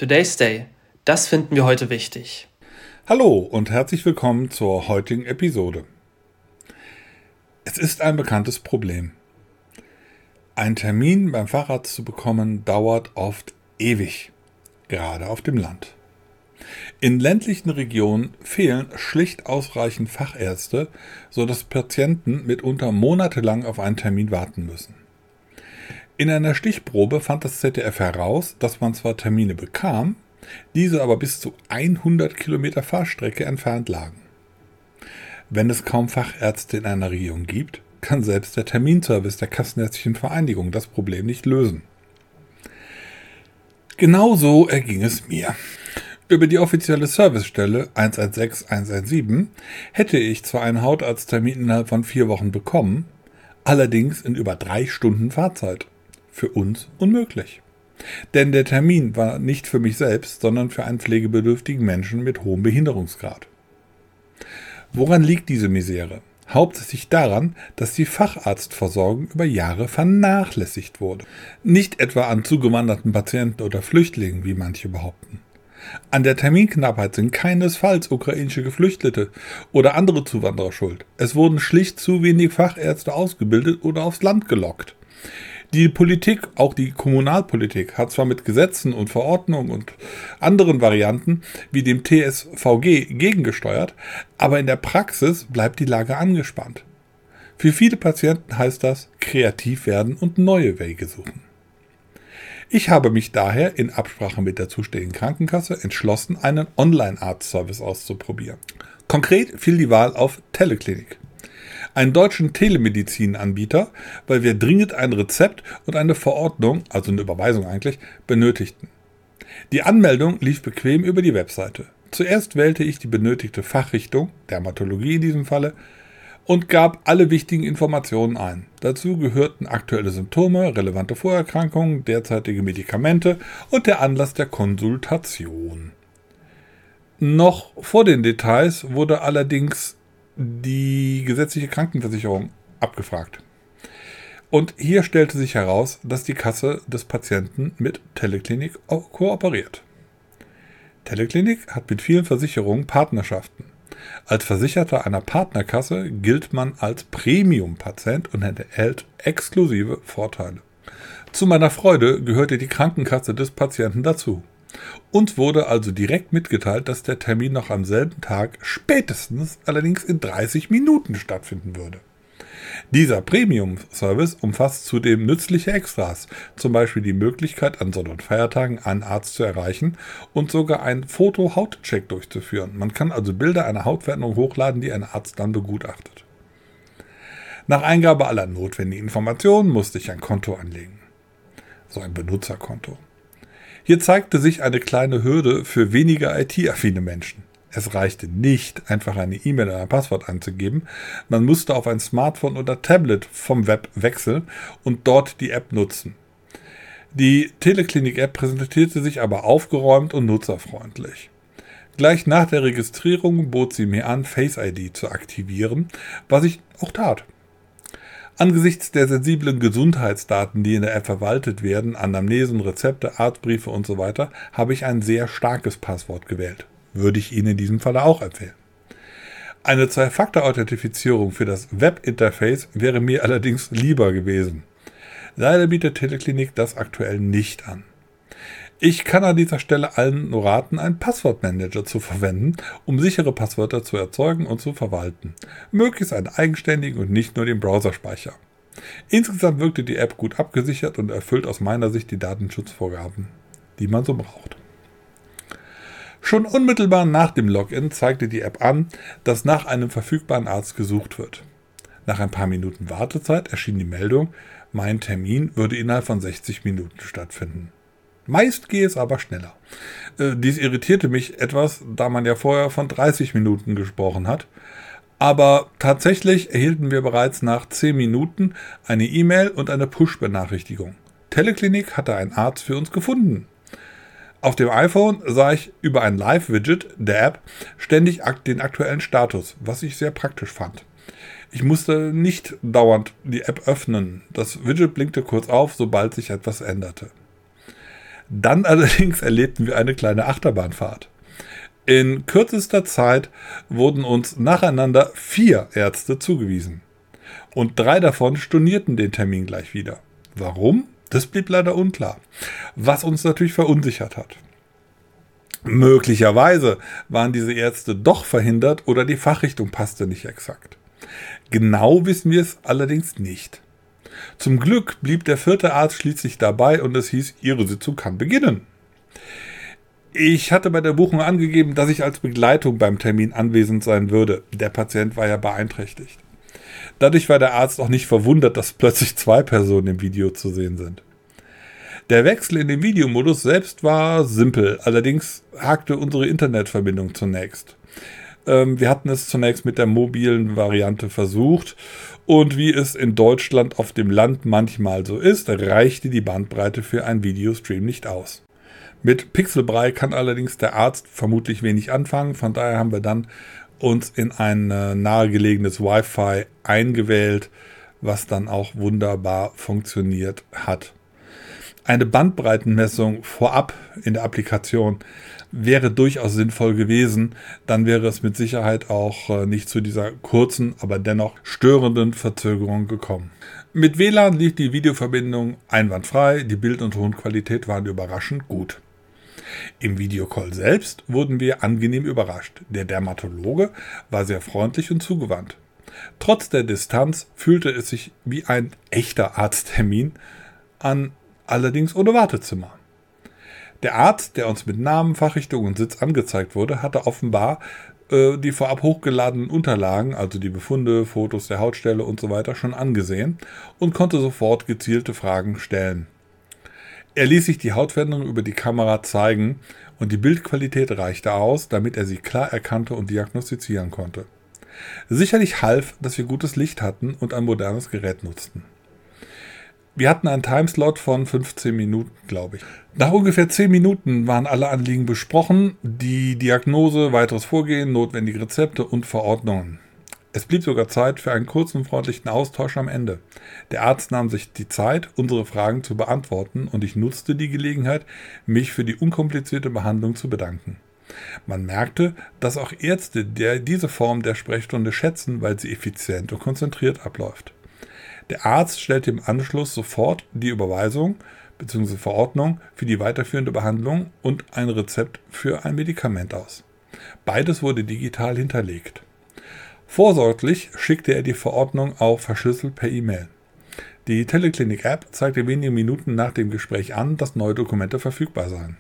Today's Day. Das finden wir heute wichtig. Hallo und herzlich willkommen zur heutigen Episode. Es ist ein bekanntes Problem. Einen Termin beim Facharzt zu bekommen, dauert oft ewig, gerade auf dem Land. In ländlichen Regionen fehlen schlicht ausreichend Fachärzte, sodass Patienten mitunter monatelang auf einen Termin warten müssen. In einer Stichprobe fand das ZDF heraus, dass man zwar Termine bekam, diese aber bis zu 100 Kilometer Fahrstrecke entfernt lagen. Wenn es kaum Fachärzte in einer Region gibt, kann selbst der Terminservice der Kassenärztlichen Vereinigung das Problem nicht lösen. Genauso erging es mir. Über die offizielle Servicestelle 116 117 hätte ich zwar einen Hautarzttermin innerhalb von 4 Wochen bekommen, allerdings in über 3 Stunden Fahrzeit. Für uns unmöglich. Denn der Termin war nicht für mich selbst, sondern für einen pflegebedürftigen Menschen mit hohem Behinderungsgrad. Woran liegt diese Misere? Hauptsächlich daran, dass die Facharztversorgung über Jahre vernachlässigt wurde. Nicht etwa an zugewanderten Patienten oder Flüchtlingen, wie manche behaupten. An der Terminknappheit sind keinesfalls ukrainische Geflüchtete oder andere Zuwanderer schuld. Es wurden schlicht zu wenig Fachärzte ausgebildet oder aufs Land gelockt. Die Politik, auch die Kommunalpolitik, hat zwar mit Gesetzen und Verordnungen und anderen Varianten wie dem TSVG gegengesteuert, aber in der Praxis bleibt die Lage angespannt. Für viele Patienten heißt das, kreativ werden und neue Wege suchen. Ich habe mich daher in Absprache mit der zuständigen Krankenkasse entschlossen, einen Online-Arztservice auszuprobieren. Konkret fiel die Wahl auf Teleklinik, einen deutschen Telemedizin-Anbieter, weil wir dringend ein Rezept und eine Verordnung, also eine Überweisung eigentlich, benötigten. Die Anmeldung lief bequem über die Webseite. Zuerst wählte ich die benötigte Fachrichtung, Dermatologie in diesem Falle, und gab alle wichtigen Informationen ein. Dazu gehörten aktuelle Symptome, relevante Vorerkrankungen, derzeitige Medikamente und der Anlass der Konsultation. Noch vor den Details wurde allerdings die gesetzliche Krankenversicherung abgefragt. Und hier stellte sich heraus, dass die Kasse des Patienten mit Teleklinik kooperiert. Teleklinik hat mit vielen Versicherungen Partnerschaften. Als Versicherter einer Partnerkasse gilt man als Premium-Patient und erhält exklusive Vorteile. Zu meiner Freude gehörte die Krankenkasse des Patienten dazu. Uns wurde also direkt mitgeteilt, dass der Termin noch am selben Tag, spätestens allerdings in 30 Minuten stattfinden würde. Dieser Premium-Service umfasst zudem nützliche Extras, zum Beispiel die Möglichkeit, an Sonn- und Feiertagen einen Arzt zu erreichen und sogar einen Foto-Hautcheck durchzuführen. Man kann also Bilder einer Hautveränderung hochladen, die ein Arzt dann begutachtet. Nach Eingabe aller notwendigen Informationen musste ich ein Konto anlegen. So ein Benutzerkonto. Hier zeigte sich eine kleine Hürde für weniger IT-affine Menschen. Es reichte nicht, einfach eine E-Mail oder ein Passwort einzugeben. Man musste auf ein Smartphone oder Tablet vom Web wechseln und dort die App nutzen. Die Teleklinik-App präsentierte sich aber aufgeräumt und nutzerfreundlich. Gleich nach der Registrierung bot sie mir an, Face ID zu aktivieren, was ich auch tat. Angesichts der sensiblen Gesundheitsdaten, die in der App verwaltet werden, Anamnesen, Rezepte, Arztbriefe usw., habe ich ein sehr starkes Passwort gewählt. Würde ich Ihnen in diesem Falle auch empfehlen. Eine 2-Faktor-Authentifizierung für das Webinterface wäre mir allerdings lieber gewesen. Leider bietet Teleklinik das aktuell nicht an. Ich kann an dieser Stelle allen nur raten, einen Passwortmanager zu verwenden, um sichere Passwörter zu erzeugen und zu verwalten. Möglichst einen eigenständigen und nicht nur den Browserspeicher. Insgesamt wirkte die App gut abgesichert und erfüllt aus meiner Sicht die Datenschutzvorgaben, die man so braucht. Schon unmittelbar nach dem Login zeigte die App an, dass nach einem verfügbaren Arzt gesucht wird. Nach ein paar Minuten Wartezeit erschien die Meldung, mein Termin würde innerhalb von 60 Minuten stattfinden. Meist gehe es aber schneller. Dies irritierte mich etwas, da man ja vorher von 30 Minuten gesprochen hat. Aber tatsächlich erhielten wir bereits nach 10 Minuten eine E-Mail und eine Push-Benachrichtigung. Teleklinik hatte einen Arzt für uns gefunden. Auf dem iPhone sah ich über ein Live-Widget der App ständig den aktuellen Status, was ich sehr praktisch fand. Ich musste nicht dauernd die App öffnen. Das Widget blinkte kurz auf, sobald sich etwas änderte. Dann allerdings erlebten wir eine kleine Achterbahnfahrt. In kürzester Zeit wurden uns nacheinander 4 Ärzte zugewiesen. Und 3 davon stornierten den Termin gleich wieder. Warum? Das blieb leider unklar, was uns natürlich verunsichert hat. Möglicherweise waren diese Ärzte doch verhindert oder die Fachrichtung passte nicht exakt. Genau wissen wir es allerdings nicht. Zum Glück blieb der 4. Arzt schließlich dabei und es hieß, Ihre Sitzung kann beginnen. Ich hatte bei der Buchung angegeben, dass ich als Begleitung beim Termin anwesend sein würde. Der Patient war ja beeinträchtigt. Dadurch war der Arzt auch nicht verwundert, dass plötzlich 2 Personen im Video zu sehen sind. Der Wechsel in den Videomodus selbst war simpel, allerdings hakte unsere Internetverbindung zunächst. Wir hatten es zunächst mit der mobilen Variante versucht und wie es in Deutschland auf dem Land manchmal so ist, reichte die Bandbreite für einen Videostream nicht aus. Mit Pixelbrei kann allerdings der Arzt vermutlich wenig anfangen, von daher haben wir dann uns in ein nahegelegenes Wi-Fi eingewählt, was dann auch wunderbar funktioniert hat. Eine Bandbreitenmessung vorab in der Applikation wäre durchaus sinnvoll gewesen, dann wäre es mit Sicherheit auch nicht zu dieser kurzen, aber dennoch störenden Verzögerung gekommen. Mit WLAN lief die Videoverbindung einwandfrei, die Bild- und Tonqualität waren überraschend gut. Im Videocall selbst wurden wir angenehm überrascht. Der Dermatologe war sehr freundlich und zugewandt. Trotz der Distanz fühlte es sich wie ein echter Arzttermin an, allerdings ohne Wartezimmer. Der Arzt, der uns mit Namen, Fachrichtung und Sitz angezeigt wurde, hatte offenbar die vorab hochgeladenen Unterlagen, also die Befunde, Fotos der Hautstelle und so weiter, schon angesehen und konnte sofort gezielte Fragen stellen. Er ließ sich die Hautveränderung über die Kamera zeigen und die Bildqualität reichte aus, damit er sie klar erkannte und diagnostizieren konnte. Sicherlich half, dass wir gutes Licht hatten und ein modernes Gerät nutzten. Wir hatten einen Timeslot von 15 Minuten, glaube ich. Nach ungefähr 10 Minuten waren alle Anliegen besprochen, die Diagnose, weiteres Vorgehen, notwendige Rezepte und Verordnungen. Es blieb sogar Zeit für einen kurzen, freundlichen Austausch am Ende. Der Arzt nahm sich die Zeit, unsere Fragen zu beantworten und ich nutzte die Gelegenheit, mich für die unkomplizierte Behandlung zu bedanken. Man merkte, dass auch Ärzte diese Form der Sprechstunde schätzen, weil sie effizient und konzentriert abläuft. Der Arzt stellte im Anschluss sofort die Überweisung bzw. Verordnung für die weiterführende Behandlung und ein Rezept für ein Medikament aus. Beides wurde digital hinterlegt. Vorsorglich schickte er die Verordnung auch verschlüsselt per E-Mail. Die Teleklinik-App zeigte wenige Minuten nach dem Gespräch an, dass neue Dokumente verfügbar seien.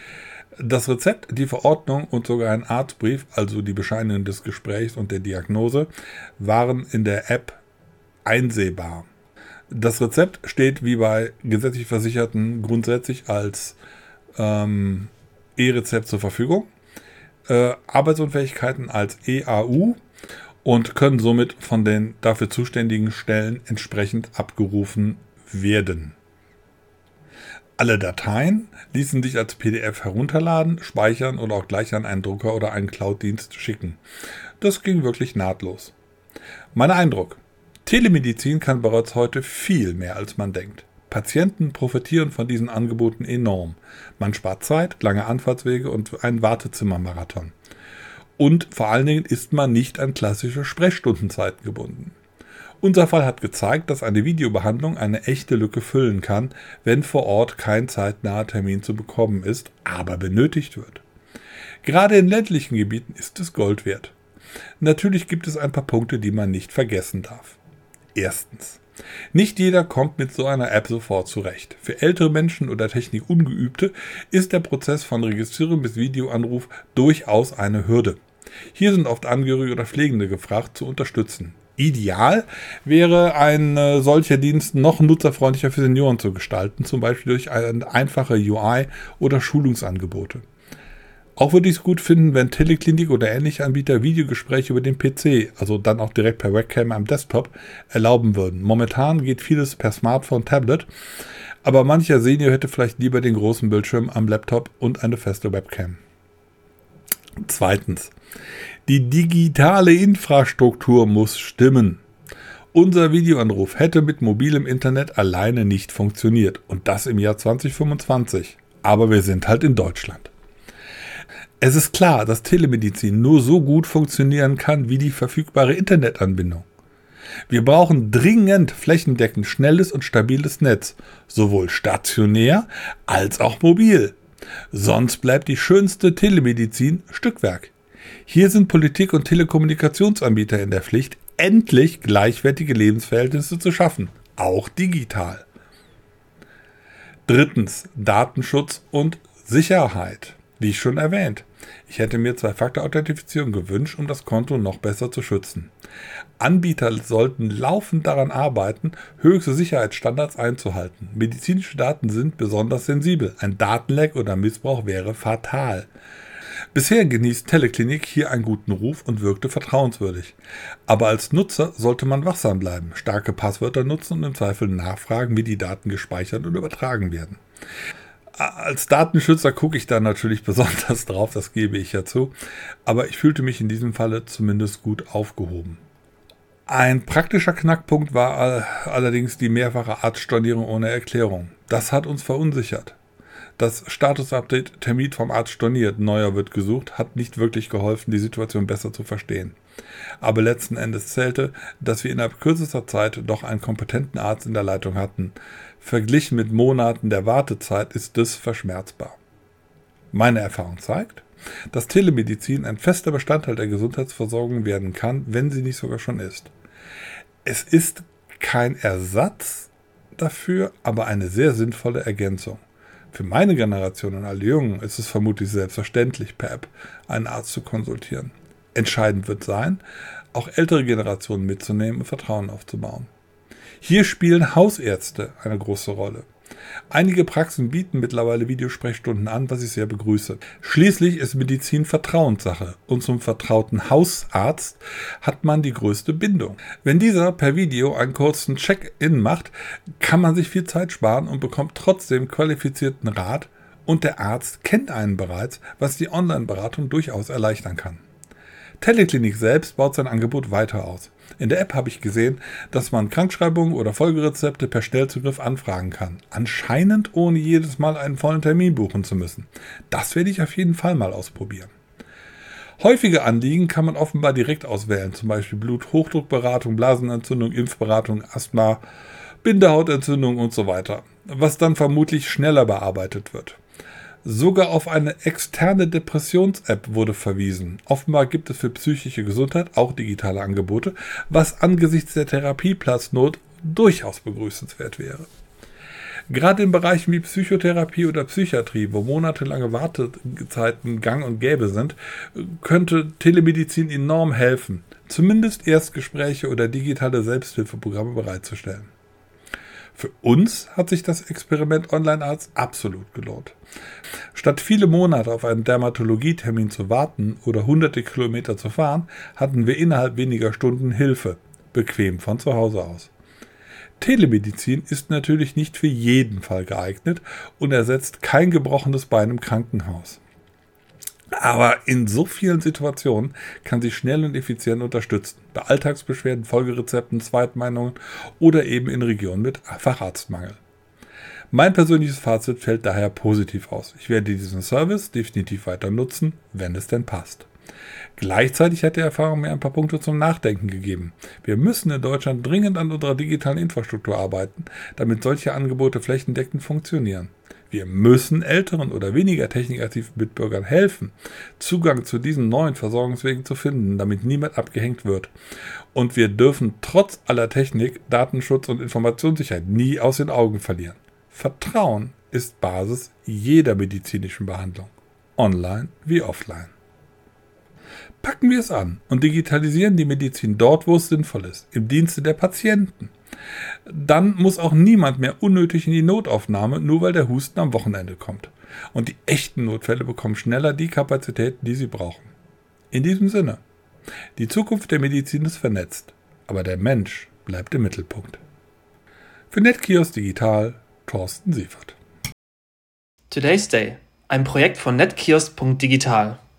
Das Rezept, die Verordnung und sogar ein Arztbrief, also die Bescheinigung des Gesprächs und der Diagnose, waren in der App einsehbar. Das Rezept steht wie bei gesetzlich Versicherten grundsätzlich als E-Rezept zur Verfügung, Arbeitsunfähigkeiten als EAU und können somit von den dafür zuständigen Stellen entsprechend abgerufen werden. Alle Dateien ließen sich als PDF herunterladen, speichern oder auch gleich an einen Drucker oder einen Cloud-Dienst schicken. Das ging wirklich nahtlos. Mein Eindruck: Telemedizin kann bereits heute viel mehr, als man denkt. Patienten profitieren von diesen Angeboten enorm. Man spart Zeit, lange Anfahrtswege und einen Wartezimmermarathon. Und vor allen Dingen ist man nicht an klassische Sprechstundenzeiten gebunden. Unser Fall hat gezeigt, dass eine Videobehandlung eine echte Lücke füllen kann, wenn vor Ort kein zeitnaher Termin zu bekommen ist, aber benötigt wird. Gerade in ländlichen Gebieten ist es Gold wert. Natürlich gibt es ein paar Punkte, die man nicht vergessen darf. Erstens: Nicht jeder kommt mit so einer App sofort zurecht. Für ältere Menschen oder Technikungeübte ist der Prozess von Registrierung bis Videoanruf durchaus eine Hürde. Hier sind oft Angehörige oder Pflegende gefragt, zu unterstützen. Ideal wäre ein solcher Dienst noch nutzerfreundlicher für Senioren zu gestalten, zum Beispiel durch eine einfache UI oder Schulungsangebote. Auch würde ich es gut finden, wenn Teleklinik oder ähnliche Anbieter Videogespräche über den PC, also dann auch direkt per Webcam am Desktop, erlauben würden. Momentan geht vieles per Smartphone, Tablet, aber mancher Senior hätte vielleicht lieber den großen Bildschirm am Laptop und eine feste Webcam. Zweitens: Die digitale Infrastruktur muss stimmen. Unser Videoanruf hätte mit mobilem Internet alleine nicht funktioniert und das im Jahr 2025. Aber wir sind halt in Deutschland. Es ist klar, dass Telemedizin nur so gut funktionieren kann wie die verfügbare Internetanbindung. Wir brauchen dringend flächendeckend schnelles und stabiles Netz, sowohl stationär als auch mobil. Sonst bleibt die schönste Telemedizin Stückwerk. Hier sind Politik und Telekommunikationsanbieter in der Pflicht, endlich gleichwertige Lebensverhältnisse zu schaffen, auch digital. Drittens, Datenschutz und Sicherheit. Wie ich schon erwähnt, ich hätte mir Zwei-Faktor-Authentifizierung gewünscht, um das Konto noch besser zu schützen. Anbieter sollten laufend daran arbeiten, höchste Sicherheitsstandards einzuhalten. Medizinische Daten sind besonders sensibel. Ein Datenleck oder Missbrauch wäre fatal. Bisher genießt Teleklinik hier einen guten Ruf und wirkte vertrauenswürdig. Aber als Nutzer sollte man wachsam bleiben, starke Passwörter nutzen und im Zweifel nachfragen, wie die Daten gespeichert und übertragen werden. Als Datenschützer gucke ich da natürlich besonders drauf, das gebe ich ja zu, aber ich fühlte mich in diesem Falle zumindest gut aufgehoben. Ein praktischer Knackpunkt war allerdings die mehrfache Arztstornierung ohne Erklärung. Das hat uns verunsichert. Das Status-Update Termin vom Arzt storniert, neuer wird gesucht, hat nicht wirklich geholfen, die Situation besser zu verstehen. Aber letzten Endes zählte, dass wir innerhalb kürzester Zeit doch einen kompetenten Arzt in der Leitung hatten. Verglichen mit Monaten der Wartezeit ist das verschmerzbar. Meine Erfahrung zeigt, dass Telemedizin ein fester Bestandteil der Gesundheitsversorgung werden kann, wenn sie nicht sogar schon ist. Es ist kein Ersatz dafür, aber eine sehr sinnvolle Ergänzung. Für meine Generation und alle Jungen ist es vermutlich selbstverständlich, per App einen Arzt zu konsultieren. Entscheidend wird sein, auch ältere Generationen mitzunehmen und Vertrauen aufzubauen. Hier spielen Hausärzte eine große Rolle. Einige Praxen bieten mittlerweile Videosprechstunden an, was ich sehr begrüße. Schließlich ist Medizin Vertrauenssache und zum vertrauten Hausarzt hat man die größte Bindung. Wenn dieser per Video einen kurzen Check-in macht, kann man sich viel Zeit sparen und bekommt trotzdem qualifizierten Rat und der Arzt kennt einen bereits, was die Online-Beratung durchaus erleichtern kann. Teleklinik selbst baut sein Angebot weiter aus. In der App habe ich gesehen, dass man Krankschreibungen oder Folgerezepte per Schnellzugriff anfragen kann. Anscheinend ohne jedes Mal einen vollen Termin buchen zu müssen. Das werde ich auf jeden Fall mal ausprobieren. Häufige Anliegen kann man offenbar direkt auswählen, zum Beispiel Bluthochdruckberatung, Blasenentzündung, Impfberatung, Asthma, Bindehautentzündung und so weiter, was dann vermutlich schneller bearbeitet wird. Sogar auf eine externe Depressions-App wurde verwiesen. Offenbar gibt es für psychische Gesundheit auch digitale Angebote, was angesichts der Therapieplatznot durchaus begrüßenswert wäre. Gerade in Bereichen wie Psychotherapie oder Psychiatrie, wo monatelange Wartezeiten gang und gäbe sind, könnte Telemedizin enorm helfen, zumindest Erstgespräche oder digitale Selbsthilfeprogramme bereitzustellen. Für uns hat sich das Experiment Online-Arzt absolut gelohnt. Statt viele Monate auf einen Dermatologietermin zu warten oder hunderte Kilometer zu fahren, hatten wir innerhalb weniger Stunden Hilfe, bequem von zu Hause aus. Telemedizin ist natürlich nicht für jeden Fall geeignet und ersetzt kein gebrochenes Bein im Krankenhaus. Aber in so vielen Situationen kann sie schnell und effizient unterstützen. Bei Alltagsbeschwerden, Folgerezepten, Zweitmeinungen oder eben in Regionen mit Facharztmangel. Mein persönliches Fazit fällt daher positiv aus. Ich werde diesen Service definitiv weiter nutzen, wenn es denn passt. Gleichzeitig hat die Erfahrung mir ein paar Punkte zum Nachdenken gegeben. Wir müssen in Deutschland dringend an unserer digitalen Infrastruktur arbeiten, damit solche Angebote flächendeckend funktionieren. Wir müssen älteren oder weniger technikaktiven Mitbürgern helfen, Zugang zu diesen neuen Versorgungswegen zu finden, damit niemand abgehängt wird. Und wir dürfen trotz aller Technik, Datenschutz und Informationssicherheit nie aus den Augen verlieren. Vertrauen ist Basis jeder medizinischen Behandlung, online wie offline. Packen wir es an und digitalisieren die Medizin dort, wo es sinnvoll ist, im Dienste der Patienten. Dann muss auch niemand mehr unnötig in die Notaufnahme, nur weil der Husten am Wochenende kommt. Und die echten Notfälle bekommen schneller die Kapazitäten, die sie brauchen. In diesem Sinne, die Zukunft der Medizin ist vernetzt, aber der Mensch bleibt im Mittelpunkt. Für NetKiosk Digital, Thorsten Siefert. Today's Day, ein Projekt von netkiosk.digital.